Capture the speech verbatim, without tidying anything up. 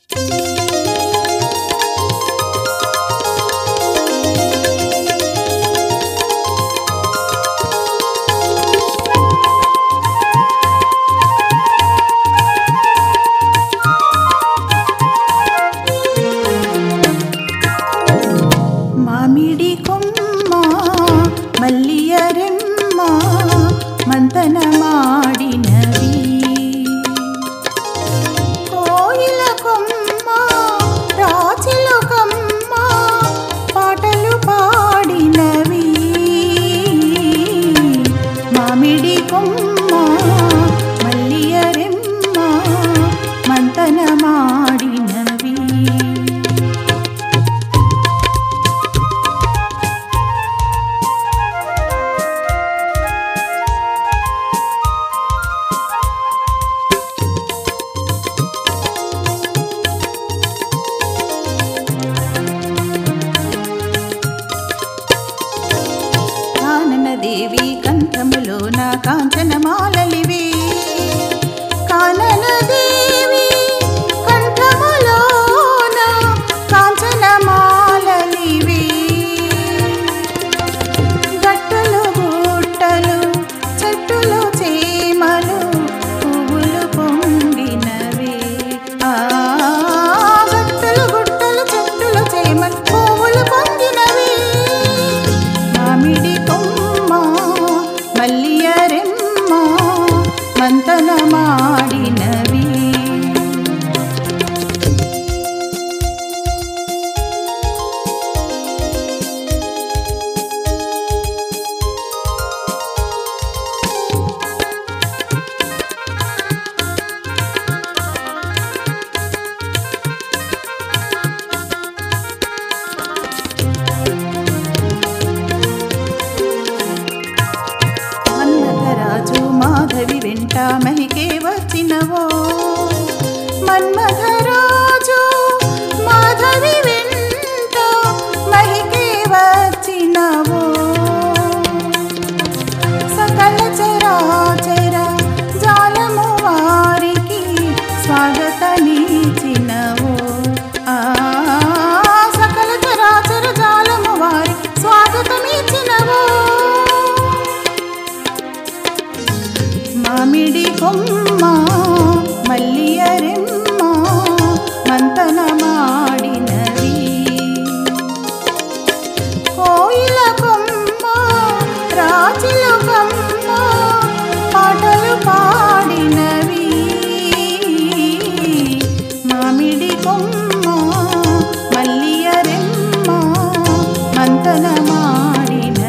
మామిడి కొమ్మ మల్లియ రెమ్మ మంతన మాడినవి కోయిల కొమ్మ రాచిలు కమ్మ పాటలు పాడినవి మామిడి కొమ్మ మల్లియ రెమ్మ మంతన మాడినవి దేవి కంఠములో నా కాంచనమాలలివే కాననదేవి కంఠములో నా కాంచనమాలలివే గట్టలు గుట్టలు చెట్టులు చేమలు పువ్వులు పొంగినవే ఆ గట్టలు గుట్టలు చెట్టులు చేమలు పువ్వులు పొంగినవే మామిడి మల్లియ రెమ్మ మంతన మాడినవి రాజు మాధవి వెంట మహికే వచ్చినవో మన్మథరాజు మాధవి వెంట మహికే వచ్చినవో సకల చరాచర జాలము వారికి స్వాగతమిచ్చినవో ఆ సకల చరాచర జాలము వారి స్వాగతమిచ్చినవో మామిడి కొమ్మ మల్లియ రెమ్మ మంతన మాడినవి కోయిల కొమ్మ రాచిలు కమ్మ పాటలు పాడినవి మామిడి కొమ్మ మల్లియ రెమ్మ మంతన మాడినవి